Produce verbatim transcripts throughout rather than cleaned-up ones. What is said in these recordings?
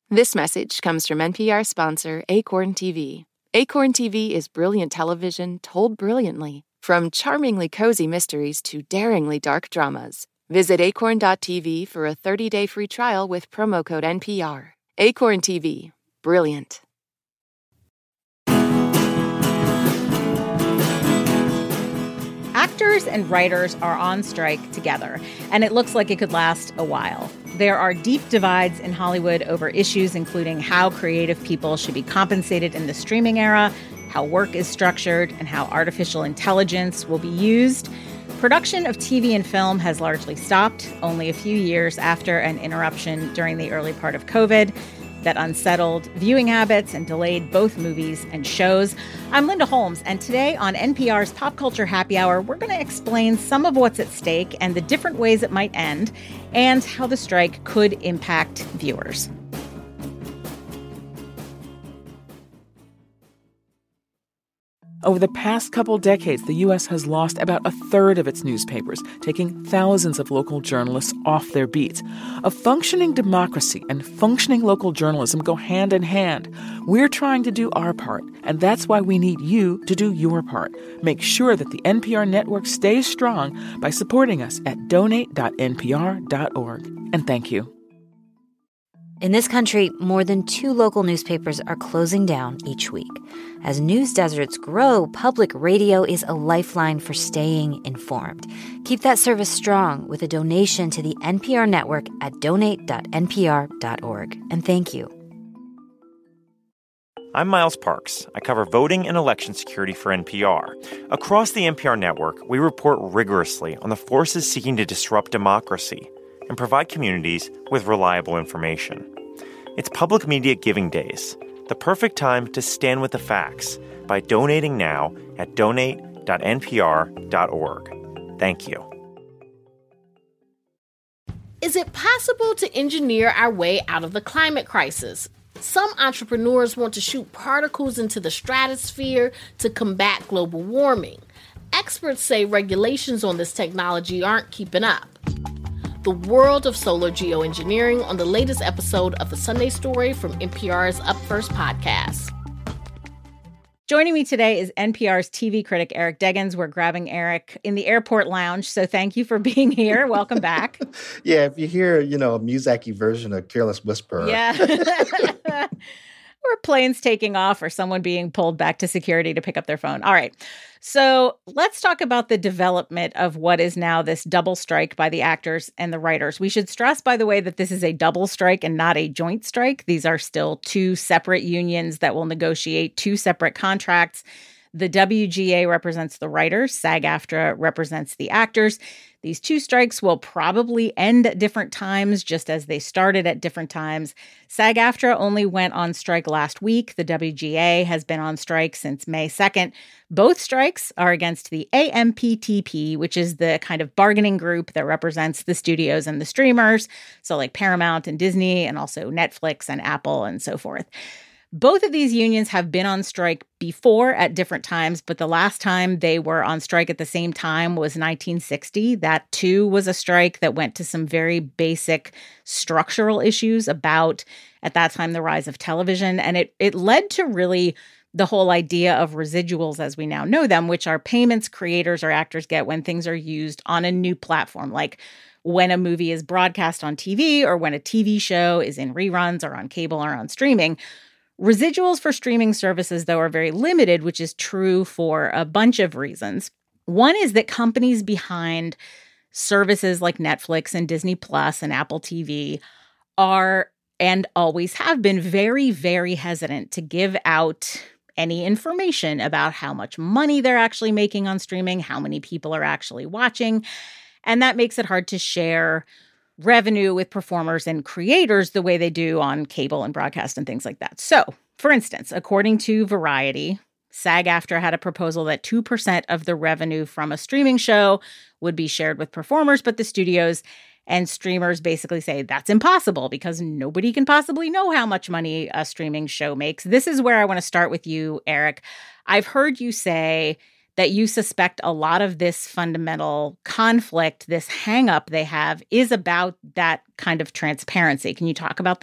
This message comes from N P R sponsor Acorn T V. Acorn T V is brilliant television told brilliantly, from charmingly cozy mysteries to daringly dark dramas. Visit acorn dot t v for a thirty-day free trial with promo code N P R. Acorn T V. Brilliant. Actors and writers are on strike together, and it looks like it could last a while. There are deep divides in Hollywood over issues including how creative people should be compensated in the streaming era, how work is structured, and how artificial intelligence will be used. Production of T V and film has largely stopped, only a few years after an interruption during the early part of COVID that unsettled viewing habits and delayed both movies and shows. I'm Linda Holmes, and today on N P R's Pop Culture Happy Hour, we're going to explain some of what's at stake and the different ways it might end, and how the strike could impact viewers. Over the past couple decades, the U S has lost about a third of its newspapers, taking thousands of local journalists off their beats. A functioning democracy and functioning local journalism go hand in hand. We're trying to do our part, and that's why we need you to do your part. Make sure that the N P R network stays strong by supporting us at donate dot n p r dot org. And thank you. In this country, more than two local newspapers are closing down each week. As news deserts grow, public radio is a lifeline for staying informed. Keep that service strong with a donation to the N P R network at donate dot n p r dot org. And thank you. I'm Miles Parks. I cover voting and election security for N P R. Across the N P R network, we report rigorously on the forces seeking to disrupt democracy and provide communities with reliable information. It's Public Media Giving Days, the perfect time to stand with the facts by donating now at donate dot n p r dot org. Thank you. Is it possible to engineer our way out of the climate crisis? Some entrepreneurs want to shoot particles into the stratosphere to combat global warming. Experts say regulations on this technology aren't keeping up. The world of solar geoengineering on the latest episode of The Sunday Story from N P R's Up First podcast. Joining me today is N P R's T V critic Eric Deggans. We're grabbing Eric in the airport lounge, so thank you for being here. Welcome back. Yeah, if you hear, you know, a Miyazaki version of Careless Whisper. Yeah. Or planes taking off or someone being pulled back to security to pick up their phone. All right. So let's talk about the development of what is now this double strike by the actors and the writers. We should stress, by the way, that this is a double strike and not a joint strike. These are still two separate unions that will negotiate two separate contracts. The W G A represents the writers. SAG-AFTRA represents the actors. These two strikes will probably end at different times, just as they started at different times. SAG-AFTRA only went on strike last week. The W G A has been on strike since May second. Both strikes are against the A M P T P, which is the kind of bargaining group that represents the studios and the streamers. So like Paramount and Disney, and also Netflix and Apple and so forth. Both of these unions have been on strike before at different times, but the last time they were on strike at the same time was nineteen sixty. That, too, was a strike that went to some very basic structural issues about, at that time, the rise of television. And it it led to really the whole idea of residuals as we now know them, which are payments creators or actors get when things are used on a new platform, like when a movie is broadcast on T V or when a T V show is in reruns or on cable or on streaming. Residuals for streaming services, though, are very limited, which is true for a bunch of reasons. One is that companies behind services like Netflix and Disney Plus and Apple T V are, and always have been, very, very hesitant to give out any information about how much money they're actually making on streaming, how many people are actually watching. And that makes it hard to share revenue with performers and creators the way they do on cable and broadcast and things like that. So, for instance, according to Variety, SAG-AFTRA had a proposal that two percent of the revenue from a streaming show would be shared with performers, but the studios and streamers basically say that's impossible because nobody can possibly know how much money a streaming show makes. This is where I want to start with you, Eric. I've heard you say that you suspect a lot of this fundamental conflict, this hang up they have, is about that kind of transparency. Can you talk about that?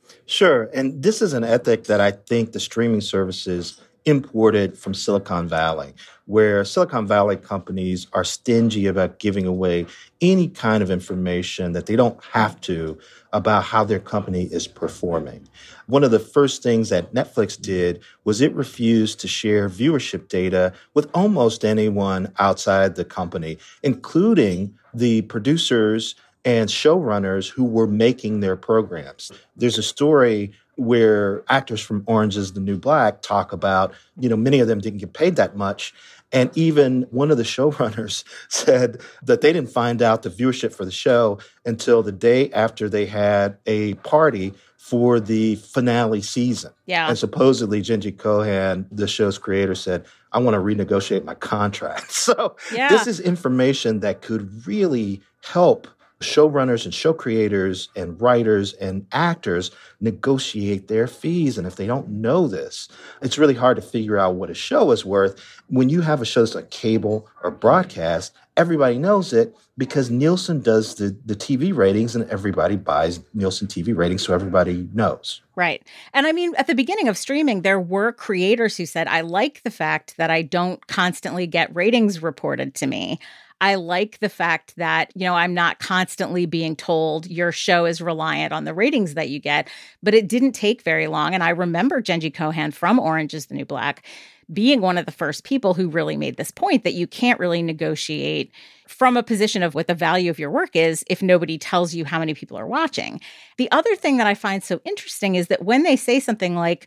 Sure. And this is an ethic that I think the streaming services imported from Silicon Valley, where Silicon Valley companies are stingy about giving away any kind of information that they don't have to about how their company is performing. One of the first things that Netflix did was it refused to share viewership data with almost anyone outside the company, including the producers and showrunners who were making their programs. There's a story where actors from Orange is the New Black talk about, you know, many of them didn't get paid that much. And even one of the showrunners said that they didn't find out the viewership for the show until the day after they had a party for the finale season. Yeah. And supposedly Jenji Kohan, the show's creator, said, I want to renegotiate my contract. So yeah. This is information that could really help showrunners and show creators and writers and actors negotiate their fees. And if they don't know this, it's really hard to figure out what a show is worth. When you have a show that's like cable or broadcast, everybody knows it because Nielsen does the, the T V ratings and everybody buys Nielsen T V ratings, so everybody knows. Right. And I mean, at the beginning of streaming, there were creators who said, I like the fact that I don't constantly get ratings reported to me. I like the fact that, you know, I'm not constantly being told your show is reliant on the ratings that you get, but it didn't take very long. And I remember Jenji Kohan from Orange is the New Black being one of the first people who really made this point that you can't really negotiate from a position of what the value of your work is if nobody tells you how many people are watching. The other thing that I find so interesting is that when they say something like,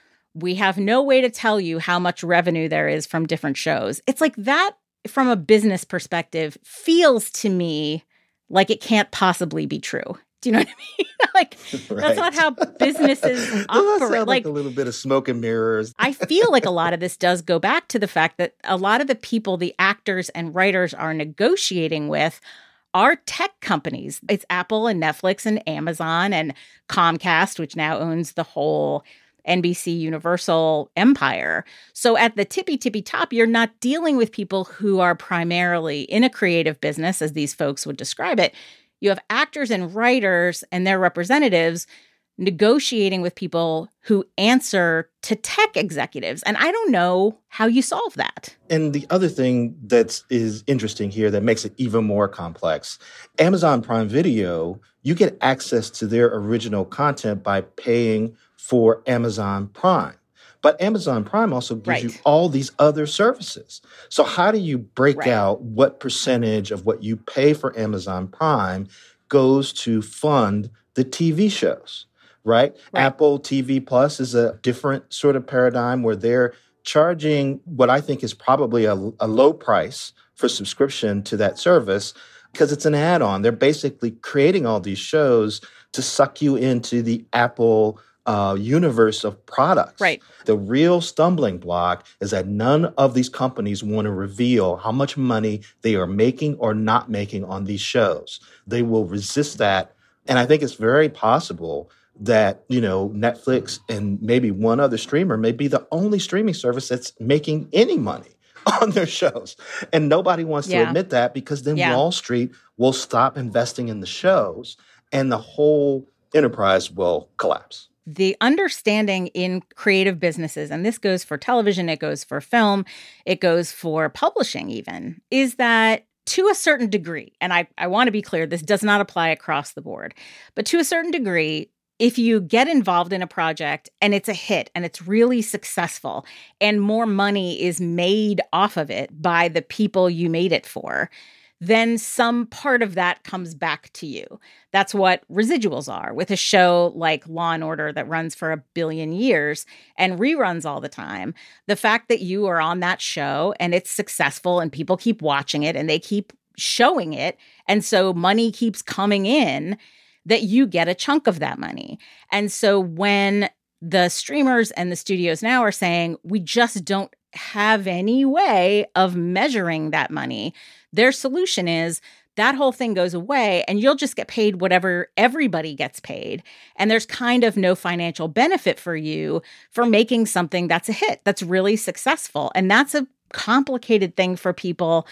we have no way to tell you how much revenue there is from different shows, it's like that from a business perspective, feels to me like it can't possibly be true. Do you know what I mean? Like, right. That's not how businesses operate. Like, like a little bit of smoke and mirrors. I feel like a lot of this does go back to the fact that a lot of the people the actors and writers are negotiating with are tech companies. It's Apple and Netflix and Amazon and Comcast, which now owns the whole N B C Universal empire. So at the tippy tippy top, you're not dealing with people who are primarily in a creative business, as these folks would describe it. You have actors and writers and their representatives negotiating with people who answer to tech executives. And I don't know how you solve that. And the other thing that is interesting here that makes it even more complex, Amazon Prime Video, you get access to their original content by paying for Amazon Prime. But Amazon Prime also gives right. you all these other services. So how do you break right. out what percentage of what you pay for Amazon Prime goes to fund the T V shows, right? right? Apple T V Plus is a different sort of paradigm where they're charging what I think is probably a, a low price for subscription to that service because it's an add-on. They're basically creating all these shows to suck you into the Apple Uh, universe of products. Right. The real stumbling block is that none of these companies want to reveal how much money they are making or not making on these shows. They will resist that. And I think it's very possible that, you know, Netflix and maybe one other streamer may be the only streaming service that's making any money on their shows. And nobody wants yeah. to admit that because then yeah. Wall Street will stop investing in the shows and the whole enterprise will collapse. The understanding in creative businesses, and this goes for television, it goes for film, it goes for publishing even, is that to a certain degree, and I, I want to be clear, this does not apply across the board, but to a certain degree, if you get involved in a project and it's a hit and it's really successful and more money is made off of it by the people you made it for, then some part of that comes back to you. That's what residuals are with a show like Law and Order that runs for a billion years and reruns all the time. The fact that you are on that show and it's successful and people keep watching it and they keep showing it, and so money keeps coming in, that you get a chunk of that money. And so when the streamers and the studios now are saying, we just don't have any way of measuring that money, their solution is that whole thing goes away and you'll just get paid whatever everybody gets paid. And there's kind of no financial benefit for you for making something that's a hit, that's really successful. And that's a complicated thing for people,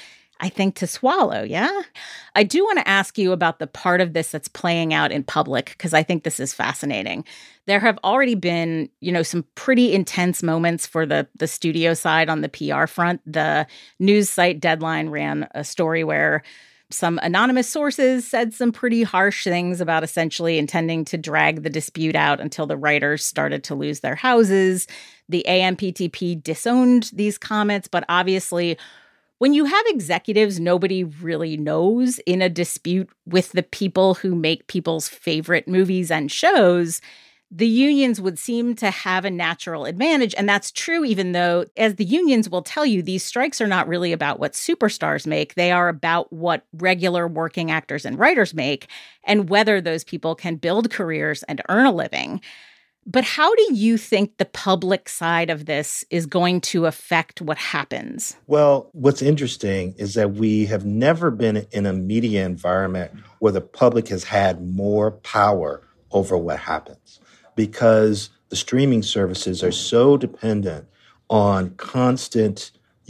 I think, to swallow, yeah? I do want to ask you about the part of this that's playing out in public, because I think this is fascinating. There have already been, you know, some pretty intense moments for the, the studio side on the P R front. The news site Deadline ran a story where some anonymous sources said some pretty harsh things about essentially intending to drag the dispute out until the writers started to lose their houses. The A M P T P disowned these comments, but obviously, when you have executives nobody really knows in a dispute with the people who make people's favorite movies and shows, the unions would seem to have a natural advantage. And that's true, even though, as the unions will tell you, these strikes are not really about what superstars make. They are about what regular working actors and writers make and whether those people can build careers and earn a living. But how do you think the public side of this is going to affect what happens? Well, what's interesting is that we have never been in a media environment where the public has had more power over what happens, because the streaming services are so dependent on constant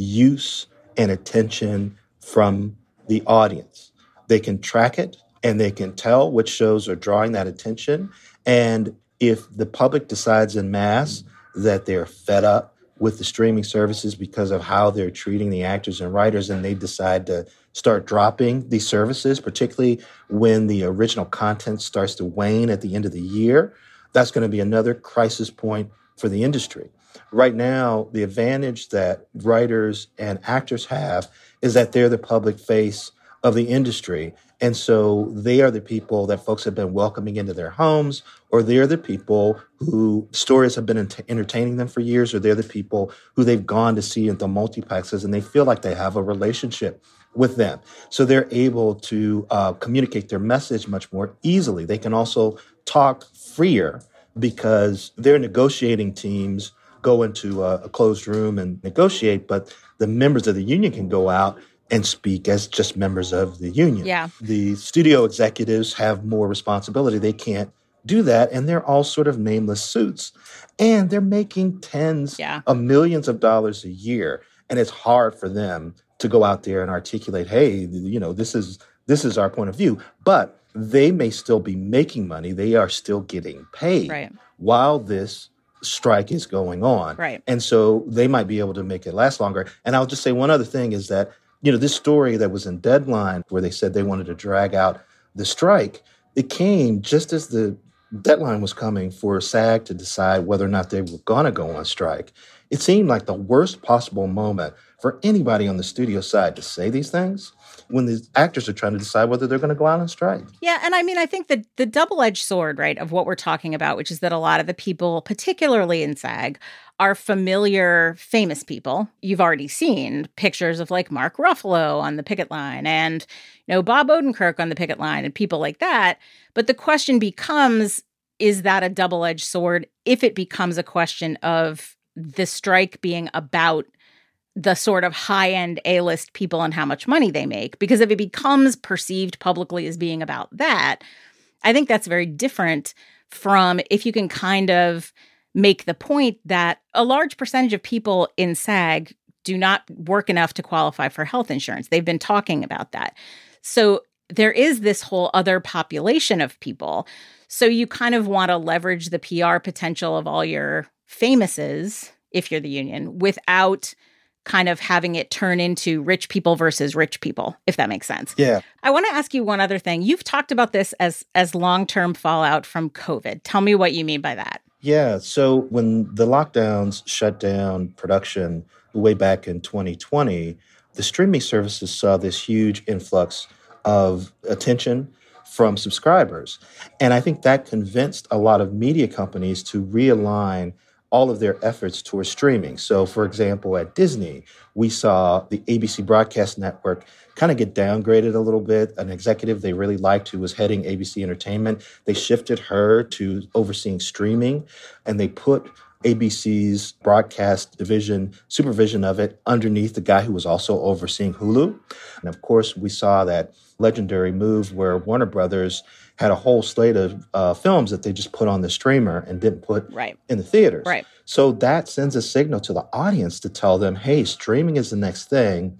use and attention from the audience. They can track it and they can tell which shows are drawing that attention. And if the public decides en masse that they're fed up with the streaming services because of how they're treating the actors and writers, and they decide to start dropping these services, particularly when the original content starts to wane at the end of the year, that's going to be another crisis point for the industry. Right now, the advantage that writers and actors have is that they're the public face of the industry. And so they are the people that folks have been welcoming into their homes, or they're the people who stories have been ent- entertaining them for years, or they're the people who they've gone to see at the multiplexes and they feel like they have a relationship with them. So they're able to uh, communicate their message much more easily. They can also talk freer because their negotiating teams go into a, a closed room and negotiate, but the members of the union can go out and speak as just members of the union. Yeah. The studio executives have more responsibility. They can't do that, and they're all sort of nameless suits. And they're making tens yeah. of millions of dollars a year, and it's hard for them to go out there and articulate, hey, you know, this is this is our point of view. But they may still be making money. They are still getting paid right. while this strike is going on. Right. And so they might be able to make it last longer. And I'll just say one other thing is that, you know, this story that was in Deadline where they said they wanted to drag out the strike, it came just as the deadline was coming for SAG to decide whether or not they were going to go on strike. It seemed like the worst possible moment for anybody on the studio side to say these things when the actors are trying to decide whether they're going to go out on strike. Yeah, and I mean, I think the, the double-edged sword, right, of what we're talking about, which is that a lot of the people, particularly in SAG, are familiar, famous people. You've already seen pictures of, like, Mark Ruffalo on the picket line and, you know, Bob Odenkirk on the picket line and people like that. But the question becomes, is that a double-edged sword if it becomes a question of the strike being about the sort of high-end A-list people and how much money they make? Because if it becomes perceived publicly as being about that, I think that's very different from if you can kind of make the point that a large percentage of people in SAG do not work enough to qualify for health insurance. They've been talking about that. So there is this whole other population of people. So you kind of want to leverage the P R potential of all your famouses, if you're the union, without kind of having it turn into rich people versus rich people, if that makes sense. Yeah. I want to ask you one other thing. You've talked about this as as long-term fallout from COVID. Tell me what you mean by that. Yeah. So when the lockdowns shut down production way back in twenty twenty, the streaming services saw this huge influx of attention from subscribers. And I think that convinced a lot of media companies to realign all of their efforts towards streaming. So, for example, at Disney, we saw the A B C Broadcast Network kind of get downgraded a little bit. An executive they really liked who was heading A B C Entertainment, they shifted her to overseeing streaming, and they put A B C's broadcast division, supervision of it, underneath the guy who was also overseeing Hulu. And of course, we saw that legendary move where Warner Brothers had a whole slate of uh, films that they just put on the streamer and didn't put right. in the theaters. Right. So that sends a signal to the audience to tell them, hey, streaming is the next thing.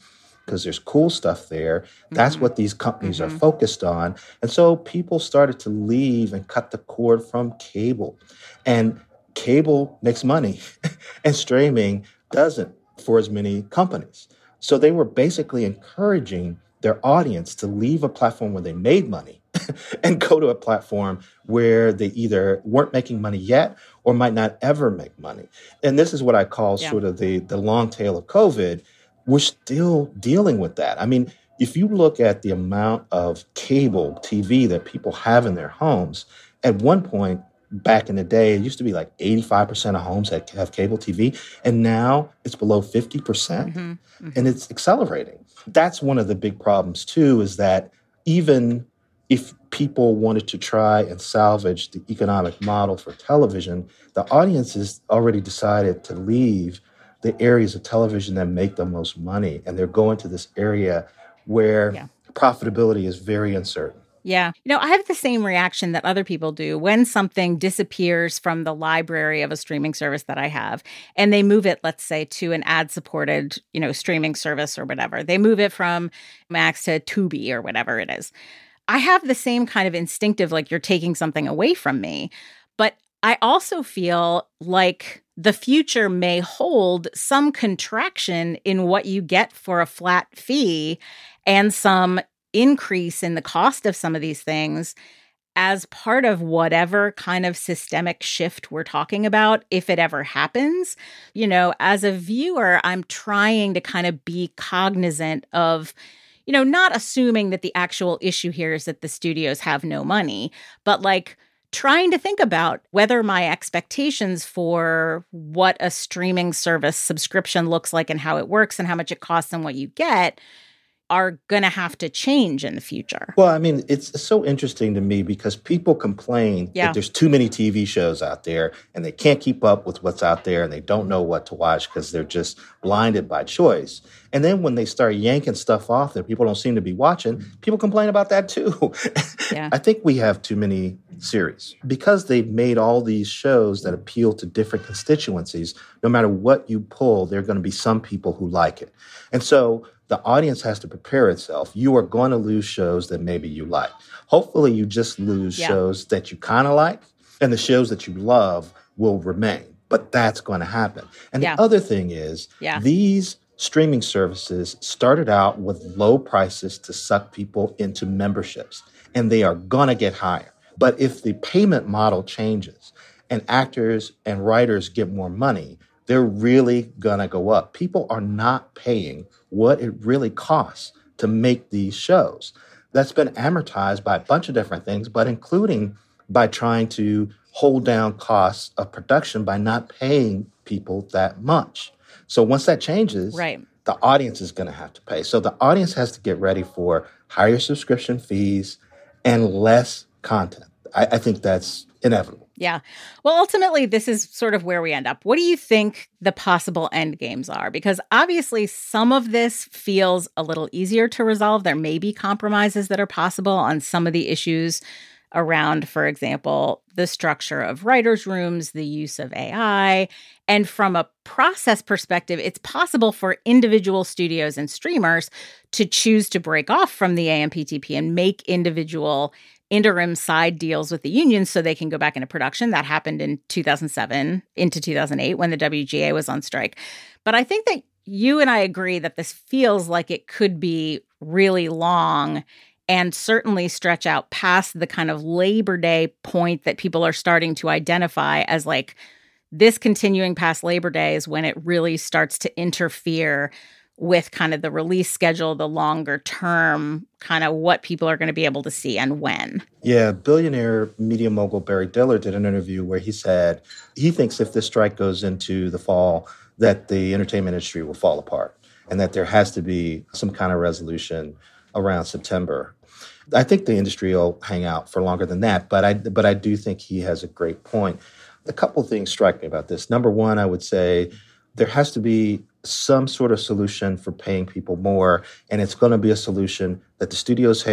because there's cool stuff there. That's Mm-hmm. what these companies Mm-hmm. are focused on. And so people started to leave and cut the cord from cable. And cable makes money and streaming doesn't for as many companies. So they were basically encouraging their audience to leave a platform where they made money and go to a platform where they either weren't making money yet or might not ever make money. And this is what I call Yeah. sort of the, the long tail of COVID. We're still dealing with that. I mean, if you look at the amount of cable T V that people have in their homes, at one point back in the day, it used to be like eighty-five percent of homes that have cable T V, and now it's below fifty percent, Mm-hmm. Mm-hmm. and it's accelerating. That's one of the big problems, too, is that even if people wanted to try and salvage the economic model for television, the audience has already decided to leave the areas of television that make the most money, and they're going to this area where Yeah. profitability is very uncertain. Yeah. You know, I have the same reaction that other people do when something disappears from the library of a streaming service that I have and they move it, let's say, to an ad-supported, you know, streaming service or whatever. They move it from Max to Tubi or whatever it is. I have the same kind of instinctive, like you're taking something away from me. But I also feel like the future may hold some contraction in what you get for a flat fee and some increase in the cost of some of these things as part of whatever kind of systemic shift we're talking about, if it ever happens. You know, as a viewer, I'm trying to kind of be cognizant of, you know, not assuming that the actual issue here is that the studios have no money, but like trying to think about whether my expectations for what a streaming service subscription looks like and how it works and how much it costs and what you get are going to have to change in the future. Well, I mean, it's so interesting to me because people complain Yeah. that there's too many T V shows out there and they can't keep up with what's out there and they don't know what to watch because they're just blinded by choice. And then when they start yanking stuff off that people don't seem to be watching, people complain about that too. Yeah. I think we have too many series because they've made all these shows that appeal to different constituencies. No matter what you pull, there are going to be some people who like it. And so the audience has to prepare itself. You are going to lose shows that maybe you like. Hopefully you just lose Yeah. shows that you kind of like, and the shows that you love will remain. But that's going to happen. And Yeah. the other thing is, Yeah. these streaming services started out with low prices to suck people into memberships, and they are going to get higher. But if the payment model changes and actors and writers get more money, they're really going to go up. People are not paying what it really costs to make these shows. That's been amortized by a bunch of different things, but including by trying to hold down costs of production by not paying people that much. So once that changes, Right. the audience is going to have to pay. So the audience has to get ready for higher subscription fees and less content. I, I think that's inevitable. Yeah. Well, ultimately, this is sort of where we end up. What do you think the possible end games are? Because obviously, some of this feels a little easier to resolve. There may be compromises that are possible on some of the issues around, for example, the structure of writers' rooms, the use of A I. And from a process perspective, it's possible for individual studios and streamers to choose to break off from the A M P T P and make individual interim side deals with the unions so they can go back into production. That happened in two thousand seven into two thousand eight when the W G A was on strike. But I think that you and I agree that this feels like it could be really long and certainly stretch out past the kind of Labor Day point that people are starting to identify as like this continuing past Labor Day is when it really starts to interfere with kind of the release schedule, the longer term, kind of what people are going to be able to see and when. Yeah, billionaire media mogul Barry Diller did an interview where he said he thinks if this strike goes into the fall, that the entertainment industry will fall apart and that there has to be some kind of resolution around September. I think the industry will hang out for longer than that, but I but I do think he has a great point. A couple of things strike me about this. Number one, I would say there has to be some sort of solution for paying people more, and it's going to be a solution that the studios hate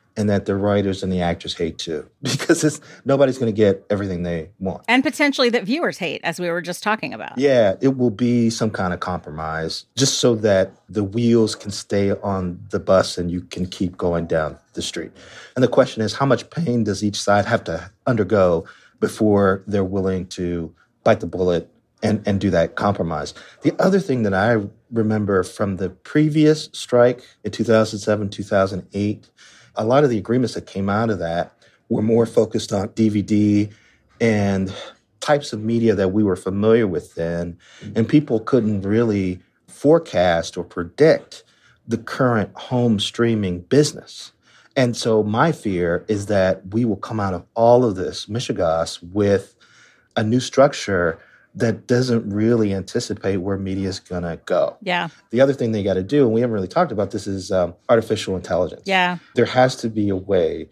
and that the writers and the actors hate too, because it's, nobody's going to get everything they want. And potentially that viewers hate, as we were just talking about. Yeah, it will be some kind of compromise just so that the wheels can stay on the bus and you can keep going down the street. And the question is, how much pain does each side have to undergo before they're willing to bite the bullet and, and do that compromise? The other thing that I remember from the previous strike in two thousand seven, two thousand eight, a lot of the agreements that came out of that were more focused on D V D and types of media that we were familiar with then, and people couldn't really forecast or predict the current home streaming business. And so my fear is that we will come out of all of this mishegas with a new structure that doesn't really anticipate where media is going to go. Yeah. The other thing they got to do, and we haven't really talked about this, is um, artificial intelligence. Yeah. There has to be a way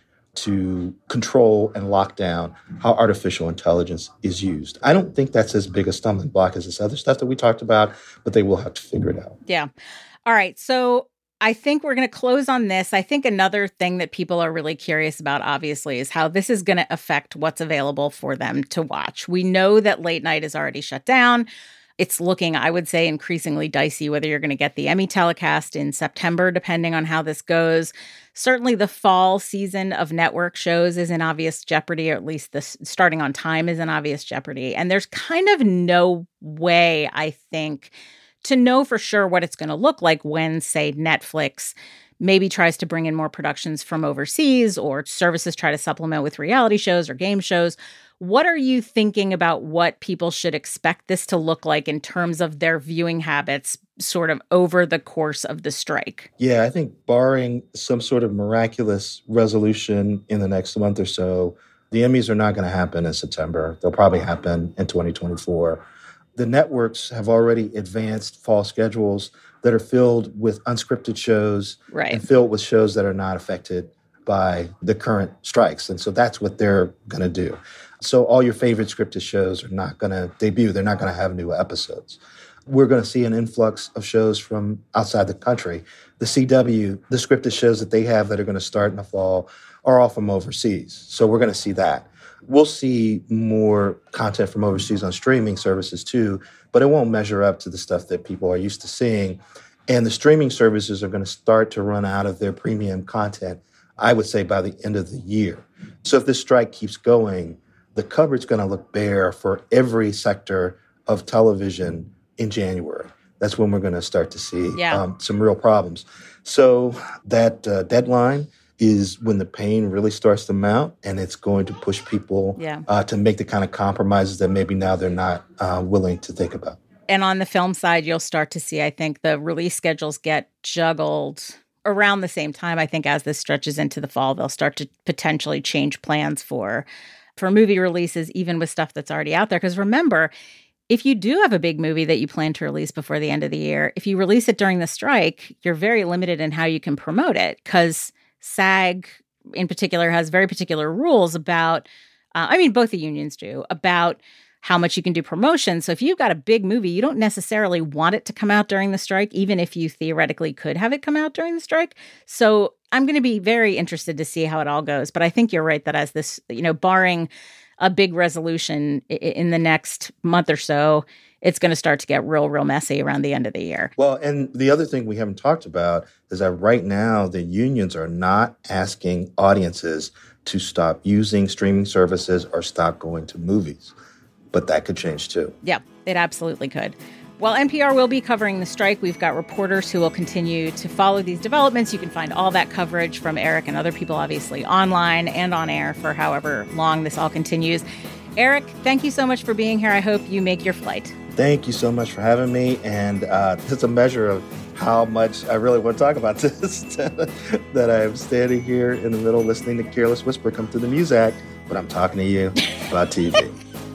to control and lock down how artificial intelligence is used. I don't think that's as big a stumbling block as this other stuff that we talked about, but they will have to figure it out. Yeah. All right. So I think we're going to close on this. I think another thing that people are really curious about, obviously, is how this is going to affect what's available for them to watch. We know that late night is already shut down. It's looking, I would say, increasingly dicey whether you're going to get the Emmy telecast in September, depending on how this goes. Certainly the fall season of network shows is in obvious jeopardy, or at least the starting on time is in obvious jeopardy. And there's kind of no way, I think, to know for sure what it's going to look like when, say, Netflix maybe tries to bring in more productions from overseas, or services try to supplement with reality shows or game shows. What are you thinking about what people should expect this to look like in terms of their viewing habits sort of over the course of the strike? Yeah, I think barring some sort of miraculous resolution in the next month or so, the Emmys are not going to happen in September. They'll probably happen in twenty twenty-four. The networks have already advanced fall schedules that are filled with unscripted shows, right, and filled with shows that are not affected by the current strikes. And so that's what they're going to do. So all your favorite scripted shows are not going to debut. They're not going to have new episodes. We're going to see an influx of shows from outside the country. The C W, the scripted shows that they have that are going to start in the fall are all from overseas. So we're going to see that. We'll see more content from overseas on streaming services too, but it won't measure up to the stuff that people are used to seeing. And the streaming services are going to start to run out of their premium content, I would say, by the end of the year. So if this strike keeps going, the cupboard's going to look bare for every sector of television in January. That's when we're going to start to see yeah. um, some real problems. So that uh, deadline is when the pain really starts to mount, and it's going to push people yeah. uh, to make the kind of compromises that maybe now they're not uh, willing to think about. And on the film side, you'll start to see, I think, the release schedules get juggled around the same time. I think as this stretches into the fall, they'll start to potentially change plans for, for movie releases, even with stuff that's already out there. Because remember, if you do have a big movie that you plan to release before the end of the year, if you release it during the strike, you're very limited in how you can promote it, because SAG in particular has very particular rules about, uh, I mean, both the unions do, about how much you can do promotion. So if you've got a big movie, you don't necessarily want it to come out during the strike, even if you theoretically could have it come out during the strike. So I'm going to be very interested to see how it all goes. But I think you're right that as this, you know, barring a big resolution in the next month or so, it's going to start to get real, real messy around the end of the year. Well, and the other thing we haven't talked about is that right now the unions are not asking audiences to stop using streaming services or stop going to movies. But that could change too. Yeah, it absolutely could. Well, N P R will be covering the strike. We've got reporters who will continue to follow these developments. You can find all that coverage from Eric and other people, obviously, online and on air for however long this all continues. Eric, thank you so much for being here. I hope you make your flight. Thank you so much for having me. And uh, it's a measure of how much I really want to talk about this, that I'm standing here in the middle listening to Careless Whisper come through the Muzak, but I'm talking to you about T V.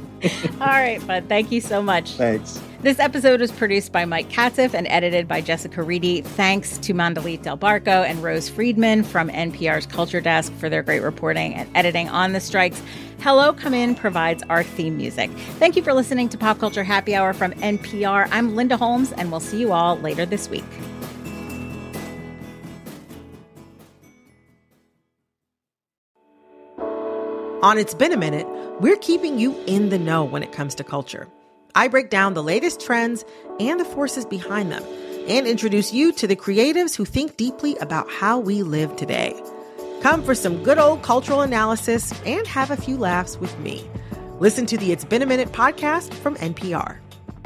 All right, bud. Thank you so much. Thanks. This episode was produced by Mike Katzeff and edited by Jessica Reedy. Thanks to Mandalit Del Barco and Rose Friedman from N P R's Culture Desk for their great reporting and editing on the strikes. Hello Come In provides our theme music. Thank you for listening to Pop Culture Happy Hour from N P R. I'm Linda Holmes, and we'll see you all later this week. On It's Been a Minute, we're keeping you in the know when it comes to culture. I break down the latest trends and the forces behind them, and introduce you to the creatives who think deeply about how we live today. Come for some good old cultural analysis and have a few laughs with me. Listen to the It's Been a Minute podcast from N P R.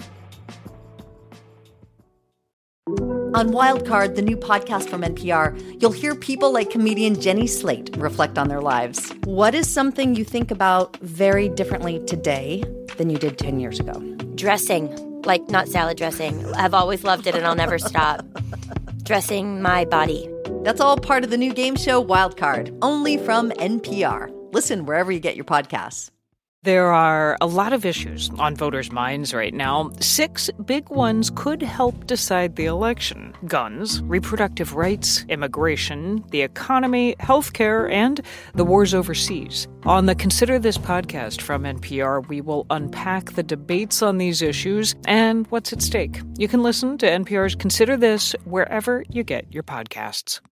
On Wildcard, the new podcast from N P R, you'll hear people like comedian Jenny Slate reflect on their lives. What is something you think about very differently today than you did ten years ago? Dressing, like not salad dressing. I've always loved it and I'll never stop. Dressing my body. That's all part of the new game show Wildcard, only from N P R. Listen wherever you get your podcasts. There are a lot of issues on voters' minds right now. Six big ones could help decide the election: guns, reproductive rights, immigration, the economy, healthcare, and the wars overseas. On the Consider This podcast from N P R, we will unpack the debates on these issues and what's at stake. You can listen to N P R's Consider This wherever you get your podcasts.